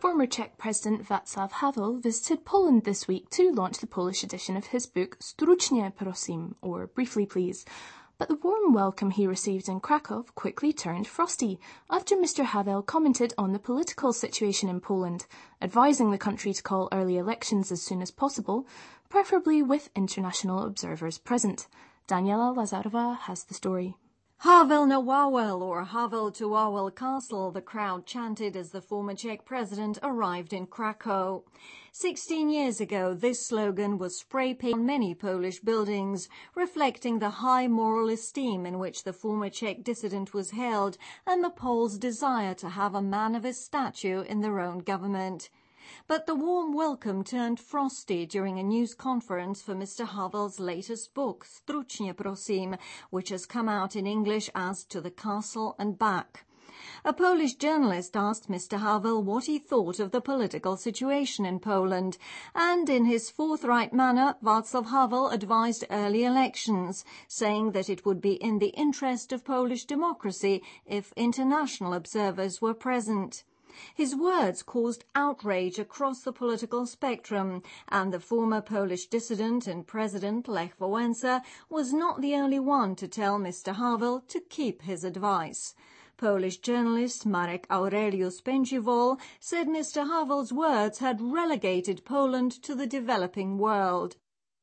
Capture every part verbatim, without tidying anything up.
Former Czech President Václav Havel visited Poland this week to launch the Polish edition of his book Strucznie prosím, or Briefly Please. But the warm welcome he received in Krakow quickly turned frosty after Mister Havel commented on the political situation in Poland, advising the country to call early elections as soon as possible, preferably with international observers present. Daniela Lazarova has the story. Havel na Wawel, or Havel to Wawel Castle, the crowd chanted as the former Czech president arrived in Krakow. Sixteen years ago, this slogan was spray-painted on many Polish buildings, reflecting the high moral esteem in which the former Czech dissident was held and the Poles' desire to have a man of his stature in their own government. But the warm welcome turned frosty during a news conference for Mister Havel's latest book, Strucznie prosím, which has come out in English as To the Castle and Back. A Polish journalist asked Mister Havel what he thought of the political situation in Poland, and in his forthright manner, Václav Havel advised early elections, saying that it would be in the interest of Polish democracy if international observers were present. His words caused outrage across the political spectrum, and the former Polish dissident and president Lech Wałęsa was not the only one to tell Mister Havel to keep his advice. Polish journalist Marek Aurelius Pędziwol said Mister Havel's words had relegated Poland to the developing world.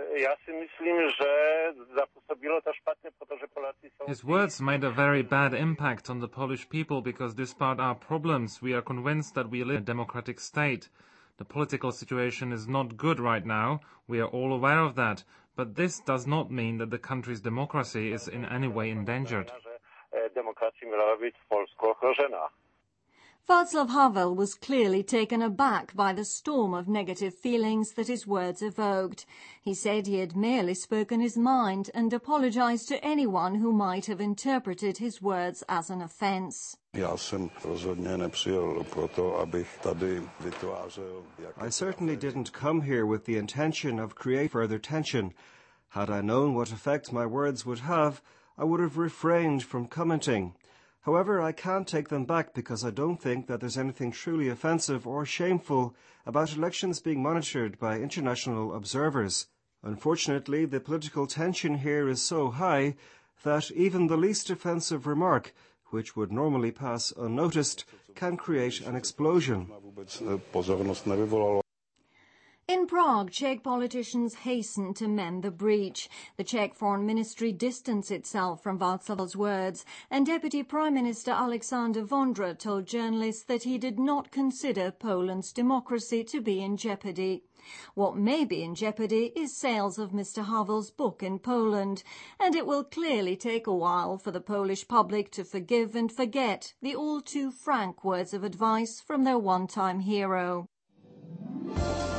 His words made a very bad impact on the Polish people because despite our problems, we are convinced that we live in a democratic state. The political situation is not good right now, we are all aware of that, but this does not mean that the country's democracy is in any way endangered. Václav Havel was clearly taken aback by the storm of negative feelings that his words evoked. He said he had merely spoken his mind and apologized to anyone who might have interpreted his words as an offense. I certainly didn't come here with the intention of creating further tension. Had I known what effect my words would have, I would have refrained from commenting. However, I can't take them back because I don't think that there's anything truly offensive or shameful about elections being monitored by international observers. Unfortunately, the political tension here is so high that even the least offensive remark, which would normally pass unnoticed, can create an explosion. In Prague, Czech politicians hastened to mend the breach. The Czech Foreign Ministry distanced itself from Václav's words, and Deputy Prime Minister Alexander Vondra told journalists that he did not consider Poland's democracy to be in jeopardy. What may be in jeopardy is sales of Mister Havel's book in Poland, and it will clearly take a while for the Polish public to forgive and forget the all too frank words of advice from their one-time hero.